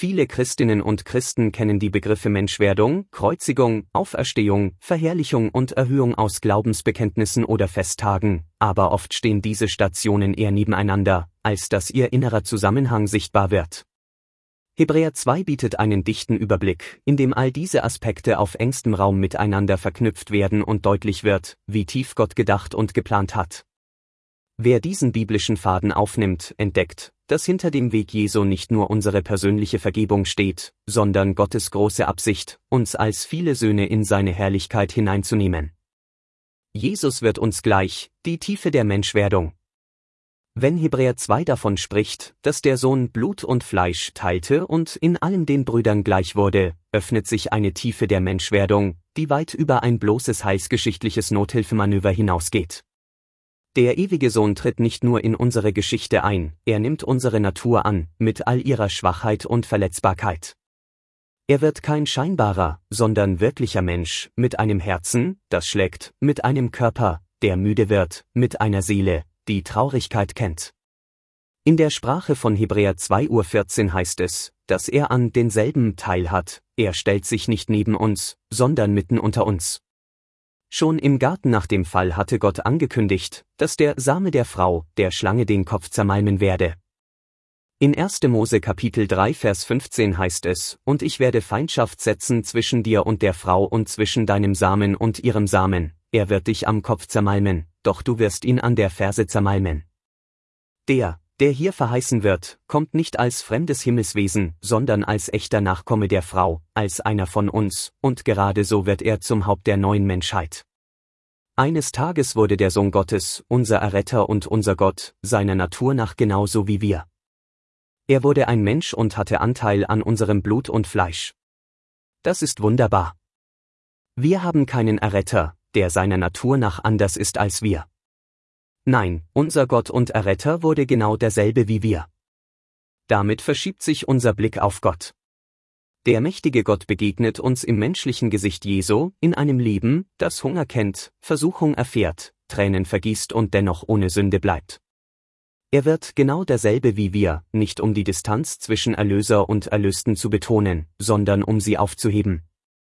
Viele Christinnen und Christen kennen die Begriffe Menschwerdung, Kreuzigung, Auferstehung, Verherrlichung und Erhöhung aus Glaubensbekenntnissen oder Festtagen, aber oft stehen diese Stationen eher nebeneinander, als dass ihr innerer Zusammenhang sichtbar wird. Hebräer 2 bietet einen dichten Überblick, in dem all diese Aspekte auf engstem Raum miteinander verknüpft werden und deutlich wird, wie tief Gott gedacht und geplant hat. Wer diesen biblischen Faden aufnimmt, entdeckt, dass hinter dem Weg Jesu nicht nur unsere persönliche Vergebung steht, sondern Gottes große Absicht, uns als viele Söhne in seine Herrlichkeit hineinzunehmen. Jesus wird uns gleich, die Tiefe der Menschwerdung. Wenn Hebräer 2 davon spricht, dass der Sohn Blut und Fleisch teilte und in allem den Brüdern gleich wurde, öffnet sich eine Tiefe der Menschwerdung, die weit über ein bloßes heilsgeschichtliches Nothilfemanöver hinausgeht. Der ewige Sohn tritt nicht nur in unsere Geschichte ein, er nimmt unsere Natur an, mit all ihrer Schwachheit und Verletzbarkeit. Er wird kein scheinbarer, sondern wirklicher Mensch, mit einem Herzen, das schlägt, mit einem Körper, der müde wird, mit einer Seele, die Traurigkeit kennt. In der Sprache von Hebräer 2:14 heißt es, dass er an denselben Teil hat, er stellt sich nicht neben uns, sondern mitten unter uns. Schon im Garten nach dem Fall hatte Gott angekündigt, dass der Same der Frau, der Schlange, den Kopf zermalmen werde. In 1. Mose Kapitel 3 Vers 15 heißt es, und ich werde Feindschaft setzen zwischen dir und der Frau und zwischen deinem Samen und ihrem Samen, er wird dich am Kopf zermalmen, doch du wirst ihn an der Ferse zermalmen. Der hier verheißen wird, kommt nicht als fremdes Himmelswesen, sondern als echter Nachkomme der Frau, als einer von uns, und gerade so wird er zum Haupt der neuen Menschheit. Eines Tages wurde der Sohn Gottes, unser Erretter und unser Gott, seiner Natur nach genauso wie wir. Er wurde ein Mensch und hatte Anteil an unserem Blut und Fleisch. Das ist wunderbar. Wir haben keinen Erretter, der seiner Natur nach anders ist als wir. Nein, unser Gott und Erretter wurde genau derselbe wie wir. Damit verschiebt sich unser Blick auf Gott. Der mächtige Gott begegnet uns im menschlichen Gesicht Jesu, in einem Leben, das Hunger kennt, Versuchung erfährt, Tränen vergießt und dennoch ohne Sünde bleibt. Er wird genau derselbe wie wir, nicht um die Distanz zwischen Erlöser und Erlösten zu betonen, sondern um sie aufzuheben.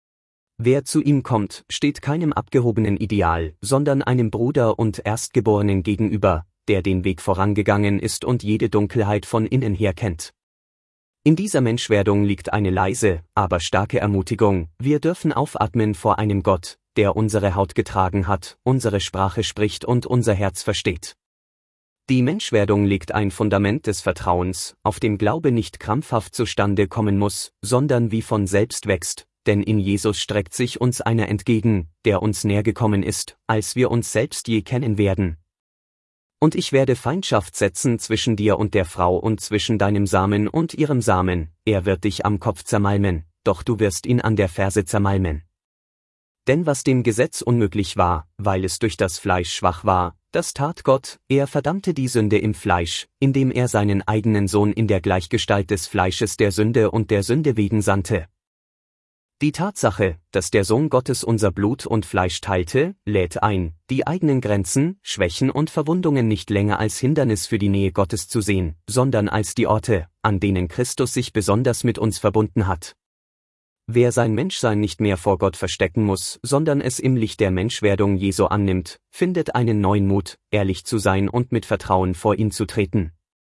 Wer zu ihm kommt, steht keinem abgehobenen Ideal, sondern einem Bruder und Erstgeborenen gegenüber, der den Weg vorangegangen ist und jede Dunkelheit von innen her kennt. In dieser Menschwerdung liegt eine leise, aber starke Ermutigung, wir dürfen aufatmen vor einem Gott, der unsere Haut getragen hat, unsere Sprache spricht und unser Herz versteht. Die Menschwerdung legt ein Fundament des Vertrauens, auf dem Glaube nicht krampfhaft zustande kommen muss, sondern wie von selbst wächst, denn in Jesus streckt sich uns einer entgegen, der uns näher gekommen ist, als wir uns selbst je kennen werden. Und ich werde Feindschaft setzen zwischen dir und der Frau und zwischen deinem Samen und ihrem Samen, er wird dich am Kopf zermalmen, doch du wirst ihn an der Ferse zermalmen. Denn was dem Gesetz unmöglich war, weil es durch das Fleisch schwach war, das tat Gott, er verdammte die Sünde im Fleisch, indem er seinen eigenen Sohn in der Gleichgestalt des Fleisches der Sünde und der Sünde wegen sandte. Die Tatsache, dass der Sohn Gottes unser Blut und Fleisch teilte, lädt ein, die eigenen Grenzen, Schwächen und Verwundungen nicht länger als Hindernis für die Nähe Gottes zu sehen, sondern als die Orte, an denen Christus sich besonders mit uns verbunden hat. Wer sein Menschsein nicht mehr vor Gott verstecken muss, sondern es im Licht der Menschwerdung Jesu annimmt, findet einen neuen Mut, ehrlich zu sein und mit Vertrauen vor ihn zu treten.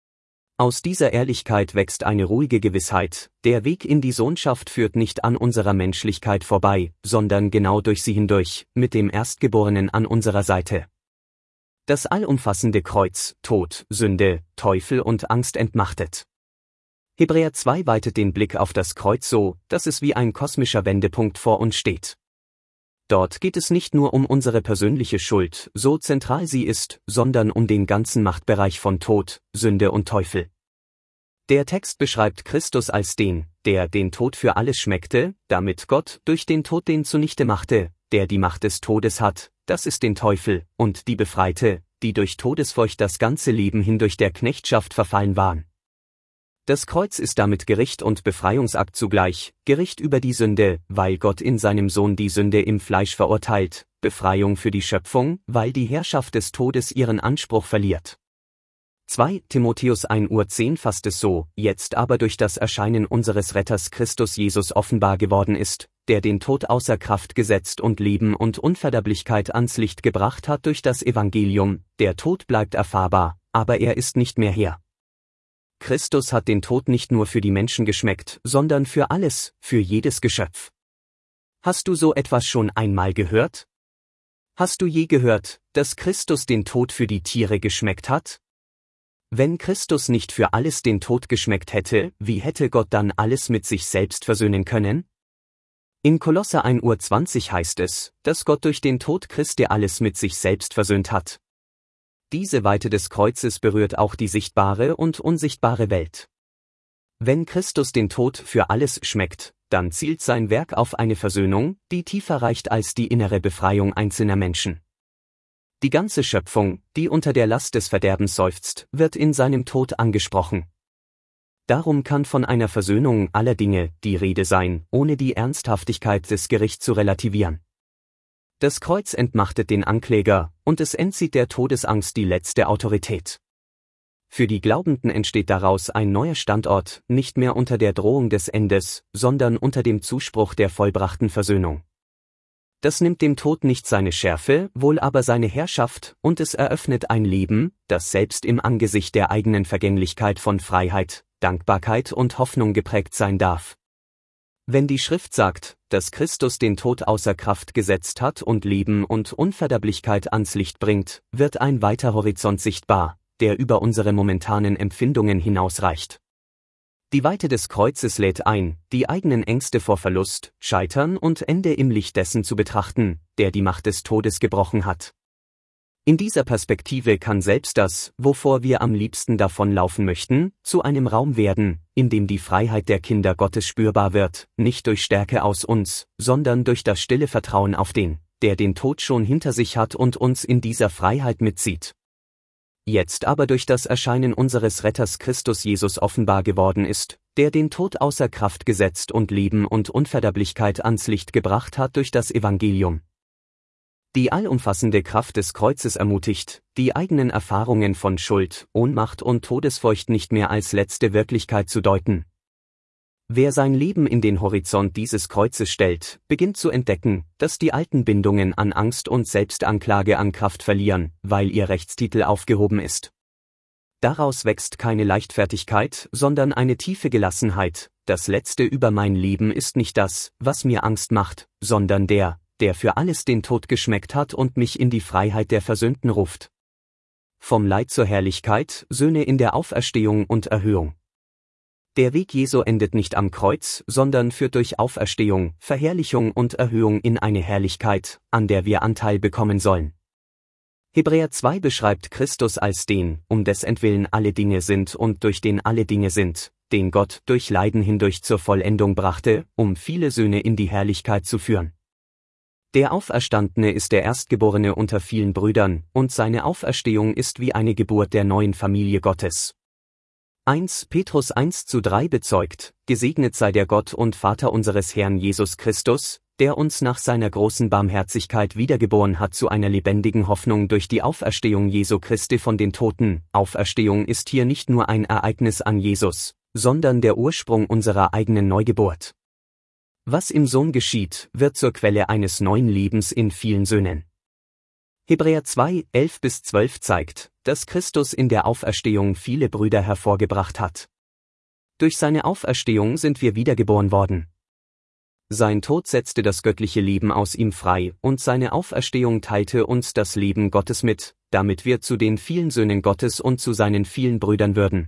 Aus dieser Ehrlichkeit wächst eine ruhige Gewissheit, der Weg in die Sohnschaft führt nicht an unserer Menschlichkeit vorbei, sondern genau durch sie hindurch, mit dem Erstgeborenen an unserer Seite. Das allumfassende Kreuz, Tod, Sünde, Teufel und Angst entmachtet. Hebräer 2 weitet den Blick auf das Kreuz so, dass es wie ein kosmischer Wendepunkt vor uns steht. Dort geht es nicht nur um unsere persönliche Schuld, so zentral sie ist, sondern um den ganzen Machtbereich von Tod, Sünde und Teufel. Der Text beschreibt Christus als den, der den Tod für alles schmeckte, damit Gott durch den Tod den zunichte machte, der die Macht des Todes hat, das ist den Teufel, und die befreite, die durch Todesfurcht das ganze Leben hindurch der Knechtschaft verfallen waren. Das Kreuz ist damit Gericht und Befreiungsakt zugleich, Gericht über die Sünde, weil Gott in seinem Sohn die Sünde im Fleisch verurteilt, Befreiung für die Schöpfung, weil die Herrschaft des Todes ihren Anspruch verliert. 2 Timotheus 1:10 fasst es so: Jetzt aber durch das Erscheinen unseres Retters Christus Jesus offenbar geworden ist, der den Tod außer Kraft gesetzt und Leben und Unverderblichkeit ans Licht gebracht hat durch das Evangelium. Der Tod bleibt erfahrbar, aber er ist nicht mehr her. Christus hat den Tod nicht nur für die Menschen geschmeckt, sondern für alles, für jedes Geschöpf. Hast du so etwas schon einmal gehört? Hast du je gehört, dass Christus den Tod für die Tiere geschmeckt hat? Wenn Christus nicht für alles den Tod geschmeckt hätte, wie hätte Gott dann alles mit sich selbst versöhnen können? In Kolosser 1:20 heißt es, dass Gott durch den Tod Christi alles mit sich selbst versöhnt hat. Diese Weite des Kreuzes berührt auch die sichtbare und unsichtbare Welt. Wenn Christus den Tod für alles schmeckt, dann zielt sein Werk auf eine Versöhnung, die tiefer reicht als die innere Befreiung einzelner Menschen. Die ganze Schöpfung, die unter der Last des Verderbens seufzt, wird in seinem Tod angesprochen. Darum kann von einer Versöhnung aller Dinge die Rede sein, ohne die Ernsthaftigkeit des Gerichts zu relativieren. Das Kreuz entmachtet den Ankläger, und es entzieht der Todesangst die letzte Autorität. Für die Glaubenden entsteht daraus ein neuer Standort, nicht mehr unter der Drohung des Endes, sondern unter dem Zuspruch der vollbrachten Versöhnung. Das nimmt dem Tod nicht seine Schärfe, wohl aber seine Herrschaft, und es eröffnet ein Leben, das selbst im Angesicht der eigenen Vergänglichkeit von Freiheit, Dankbarkeit und Hoffnung geprägt sein darf. Wenn die Schrift sagt, dass Christus den Tod außer Kraft gesetzt hat und Leben und Unverderblichkeit ans Licht bringt, wird ein weiter Horizont sichtbar, der über unsere momentanen Empfindungen hinausreicht. Die Weite des Kreuzes lädt ein, die eigenen Ängste vor Verlust, Scheitern und Ende im Licht dessen zu betrachten, der die Macht des Todes gebrochen hat. In dieser Perspektive kann selbst das, wovor wir am liebsten davonlaufen möchten, zu einem Raum werden, in dem die Freiheit der Kinder Gottes spürbar wird, nicht durch Stärke aus uns, sondern durch das stille Vertrauen auf den, der den Tod schon hinter sich hat und uns in dieser Freiheit mitzieht. Jetzt aber durch das Erscheinen unseres Retters Christus Jesus offenbar geworden ist, der den Tod außer Kraft gesetzt und Leben und Unverderblichkeit ans Licht gebracht hat durch das Evangelium. Die allumfassende Kraft des Kreuzes ermutigt, die eigenen Erfahrungen von Schuld, Ohnmacht und Todesfurcht nicht mehr als letzte Wirklichkeit zu deuten. Wer sein Leben in den Horizont dieses Kreuzes stellt, beginnt zu entdecken, dass die alten Bindungen an Angst und Selbstanklage an Kraft verlieren, weil ihr Rechtstitel aufgehoben ist. Daraus wächst keine Leichtfertigkeit, sondern eine tiefe Gelassenheit. Das Letzte über mein Leben ist nicht das, was mir Angst macht, sondern der für alles den Tod geschmeckt hat und mich in die Freiheit der Versöhnten ruft. Vom Leid zur Herrlichkeit, Söhne in der Auferstehung und Erhöhung. Der Weg Jesu endet nicht am Kreuz, sondern führt durch Auferstehung, Verherrlichung und Erhöhung in eine Herrlichkeit, an der wir Anteil bekommen sollen. Hebräer 2 beschreibt Christus als den, um dessentwillen alle Dinge sind und durch den alle Dinge sind, den Gott durch Leiden hindurch zur Vollendung brachte, um viele Söhne in die Herrlichkeit zu führen. Der Auferstandene ist der Erstgeborene unter vielen Brüdern, und seine Auferstehung ist wie eine Geburt der neuen Familie Gottes. 1 Petrus 1:3 bezeugt: Gesegnet sei der Gott und Vater unseres Herrn Jesus Christus, der uns nach seiner großen Barmherzigkeit wiedergeboren hat zu einer lebendigen Hoffnung durch die Auferstehung Jesu Christi von den Toten. Auferstehung ist hier nicht nur ein Ereignis an Jesus, sondern der Ursprung unserer eigenen Neugeburt. Was im Sohn geschieht, wird zur Quelle eines neuen Lebens in vielen Söhnen. Hebräer 2:11-12 zeigt, dass Christus in der Auferstehung viele Brüder hervorgebracht hat. Durch seine Auferstehung sind wir wiedergeboren worden. Sein Tod setzte das göttliche Leben aus ihm frei, und seine Auferstehung teilte uns das Leben Gottes mit, damit wir zu den vielen Söhnen Gottes und zu seinen vielen Brüdern würden.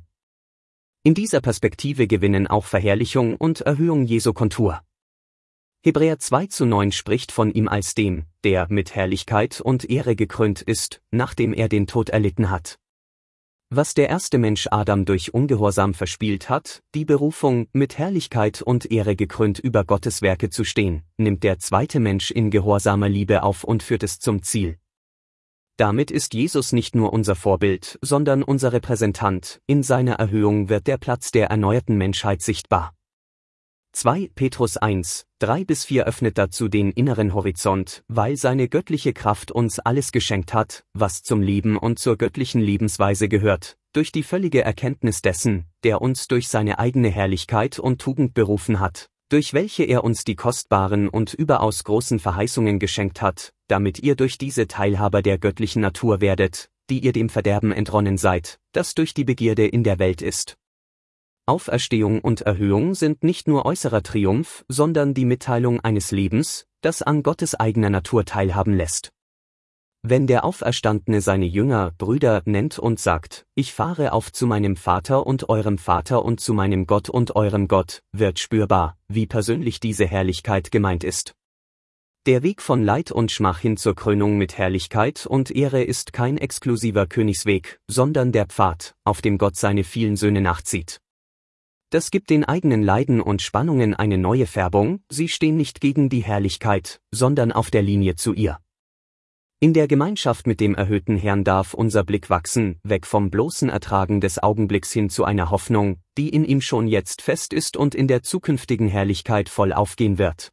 In dieser Perspektive gewinnen auch Verherrlichung und Erhöhung Jesu Kontur. Hebräer 2:9 spricht von ihm als dem, der mit Herrlichkeit und Ehre gekrönt ist, nachdem er den Tod erlitten hat. Was der erste Mensch Adam durch Ungehorsam verspielt hat, die Berufung, mit Herrlichkeit und Ehre gekrönt über Gottes Werke zu stehen, nimmt der zweite Mensch in gehorsamer Liebe auf und führt es zum Ziel. Damit ist Jesus nicht nur unser Vorbild, sondern unser Repräsentant. In seiner Erhöhung wird der Platz der erneuerten Menschheit sichtbar. 2. Petrus 1, 3-4 öffnet dazu den inneren Horizont, weil seine göttliche Kraft uns alles geschenkt hat, was zum Leben und zur göttlichen Lebensweise gehört, durch die völlige Erkenntnis dessen, der uns durch seine eigene Herrlichkeit und Tugend berufen hat, durch welche er uns die kostbaren und überaus großen Verheißungen geschenkt hat, damit ihr durch diese Teilhaber der göttlichen Natur werdet, die ihr dem Verderben entronnen seid, das durch die Begierde in der Welt ist. Auferstehung und Erhöhung sind nicht nur äußerer Triumph, sondern die Mitteilung eines Lebens, das an Gottes eigener Natur teilhaben lässt. Wenn der Auferstandene seine Jünger, Brüder nennt und sagt, ich fahre auf zu meinem Vater und eurem Vater und zu meinem Gott und eurem Gott, wird spürbar, wie persönlich diese Herrlichkeit gemeint ist. Der Weg von Leid und Schmach hin zur Krönung mit Herrlichkeit und Ehre ist kein exklusiver Königsweg, sondern der Pfad, auf dem Gott seine vielen Söhne nachzieht. Das gibt den eigenen Leiden und Spannungen eine neue Färbung, sie stehen nicht gegen die Herrlichkeit, sondern auf der Linie zu ihr. In der Gemeinschaft mit dem erhöhten Herrn darf unser Blick wachsen, weg vom bloßen Ertragen des Augenblicks hin zu einer Hoffnung, die in ihm schon jetzt fest ist und in der zukünftigen Herrlichkeit voll aufgehen wird.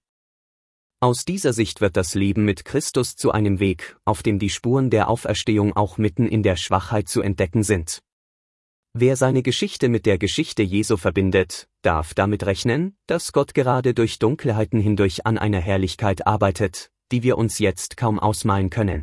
Aus dieser Sicht wird das Leben mit Christus zu einem Weg, auf dem die Spuren der Auferstehung auch mitten in der Schwachheit zu entdecken sind. Wer seine Geschichte mit der Geschichte Jesu verbindet, darf damit rechnen, dass Gott gerade durch Dunkelheiten hindurch an einer Herrlichkeit arbeitet, die wir uns jetzt kaum ausmalen können.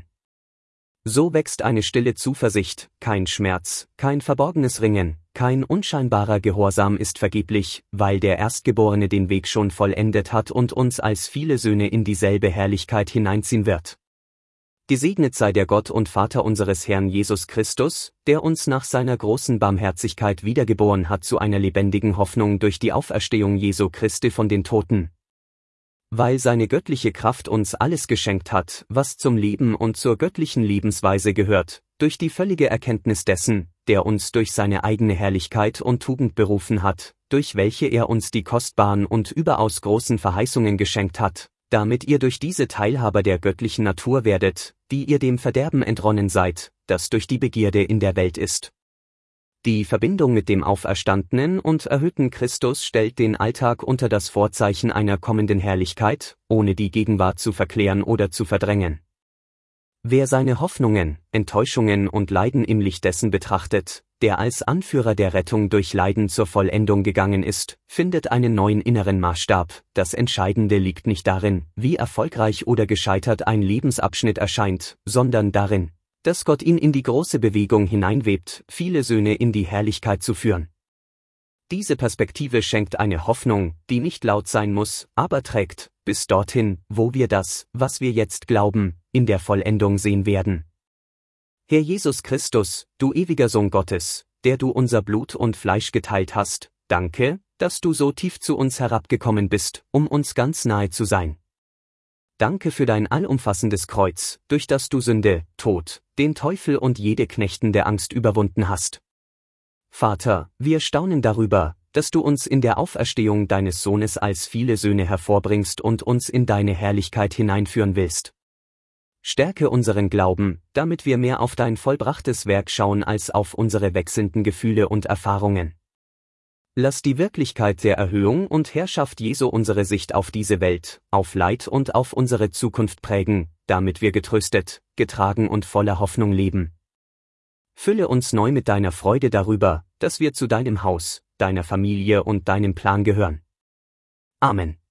So wächst eine stille Zuversicht, kein Schmerz, kein verborgenes Ringen, kein unscheinbarer Gehorsam ist vergeblich, weil der Erstgeborene den Weg schon vollendet hat und uns als viele Söhne in dieselbe Herrlichkeit hineinziehen wird. Gesegnet sei der Gott und Vater unseres Herrn Jesus Christus, der uns nach seiner großen Barmherzigkeit wiedergeboren hat zu einer lebendigen Hoffnung durch die Auferstehung Jesu Christi von den Toten. Weil seine göttliche Kraft uns alles geschenkt hat, was zum Leben und zur göttlichen Lebensweise gehört, durch die völlige Erkenntnis dessen, der uns durch seine eigene Herrlichkeit und Tugend berufen hat, durch welche er uns die kostbaren und überaus großen Verheißungen geschenkt hat, damit ihr durch diese Teilhaber der göttlichen Natur werdet, die ihr dem Verderben entronnen seid, das durch die Begierde in der Welt ist. Die Verbindung mit dem auferstandenen und erhöhten Christus stellt den Alltag unter das Vorzeichen einer kommenden Herrlichkeit, ohne die Gegenwart zu verklären oder zu verdrängen. Wer seine Hoffnungen, Enttäuschungen und Leiden im Licht dessen betrachtet, der als Anführer der Rettung durch Leiden zur Vollendung gegangen ist, findet einen neuen inneren Maßstab. Das Entscheidende liegt nicht darin, wie erfolgreich oder gescheitert ein Lebensabschnitt erscheint, sondern darin, dass Gott ihn in die große Bewegung hineinwebt, viele Söhne in die Herrlichkeit zu führen. Diese Perspektive schenkt eine Hoffnung, die nicht laut sein muss, aber trägt, bis dorthin, wo wir das, was wir jetzt glauben, in der Vollendung sehen werden. Herr Jesus Christus, du ewiger Sohn Gottes, der du unser Blut und Fleisch geteilt hast, danke, dass du so tief zu uns herabgekommen bist, um uns ganz nahe zu sein. Danke für dein allumfassendes Kreuz, durch das du Sünde, Tod, den Teufel und jede Knechten der Angst überwunden hast. Vater, wir staunen darüber, dass du uns in der Auferstehung deines Sohnes als viele Söhne hervorbringst und uns in deine Herrlichkeit hineinführen willst. Stärke unseren Glauben, damit wir mehr auf dein vollbrachtes Werk schauen als auf unsere wechselnden Gefühle und Erfahrungen. Lass die Wirklichkeit der Erhöhung und Herrschaft Jesu unsere Sicht auf diese Welt, auf Leid und auf unsere Zukunft prägen, damit wir getröstet, getragen und voller Hoffnung leben. Fülle uns neu mit deiner Freude darüber, dass wir zu deinem Haus, deiner Familie und deinem Plan gehören. Amen.